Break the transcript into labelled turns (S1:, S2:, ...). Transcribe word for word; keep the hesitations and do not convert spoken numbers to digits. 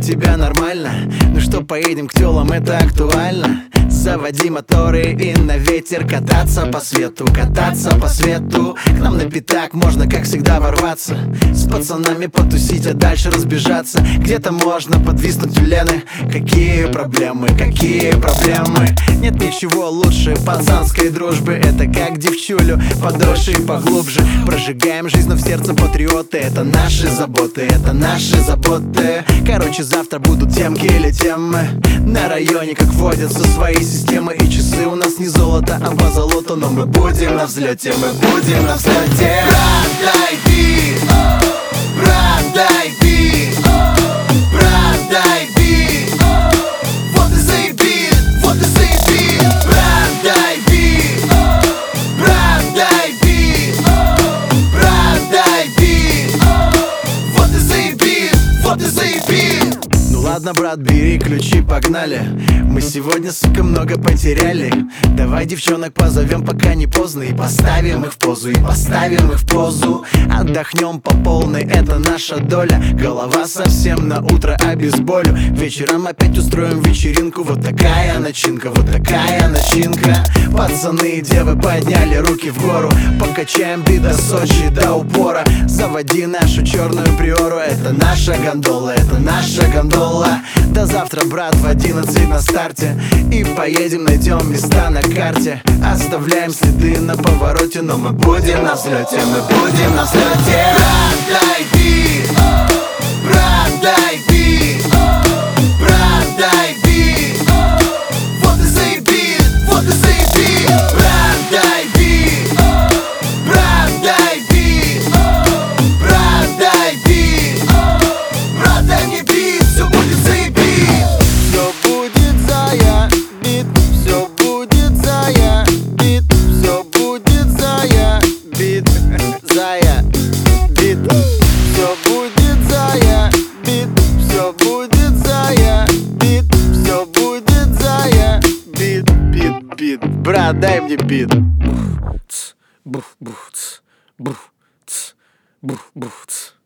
S1: тебя нормально? Ну что, поедем к тёлам, это актуально. Заводи моторы и на ветер кататься по свету, кататься по свету. К нам на пятак можно, как всегда, ворваться, с пацанами потусить, а дальше разбежаться. Где-то можно подвиснуть у Лены. Какие проблемы, какие проблемы? Нет ничего лучше пацанской дружбы. Это как девчулю подольше и поглубже. Прожигаем жизнь, но в сердце патриоты. Это наши заботы, это наши заботы. Короче, завтра будут темки или темы. На районе, как водятся, свои системы. И часы у нас не золото, а по золоту. Но мы будем на взлете, мы будем на взлете.
S2: Брат, дай бит, брат, дай бит, брат, дай бит. Вот и заебит, вот и заебит. Брат, дай бит, брат, дай бит, брат, дай бит. Вот и заебит, вот и заебит.
S1: Ну ладно, брат, бери ключи, погнали. Мы сегодня, сука, много потеряли. Давай девчонок позовем, пока не поздно. И поставим их в позу, и поставим их в позу. Отдохнем по полной, это наша доля. Голова совсем на утро обезболю. Вечером опять устроим вечеринку. Вот такая начинка, вот такая начинка. Пацаны и девы подняли руки в гору. Покачаем бит до Сочи, до упора. Заводи нашу черную приору. Это наша гондола, это наша гондола. До завтра, брат, в одиннадцать на старте. И поедем, найдем места на карте. Оставляем следы на повороте. Но мы будем на взлете, мы будем на взлете.
S2: Брат, дай бит, брат, дай бит, брат, дай бит. Вот и заебит, вот и заебит. Брат, дай бит, брат, дай бит, брат, дай бит. Брат, дай мне бит, все будет заебит.
S1: Все будет зая, бит, все будет зая, бит, все будет зая, бит, зая, бит, все будет зая, бит, все будет зая, бит, все будет зая, бит, бит, бит. Брат, дай мне бит. Бух, ц, бух, бух, ц, бух, ц, бух, бух, ц.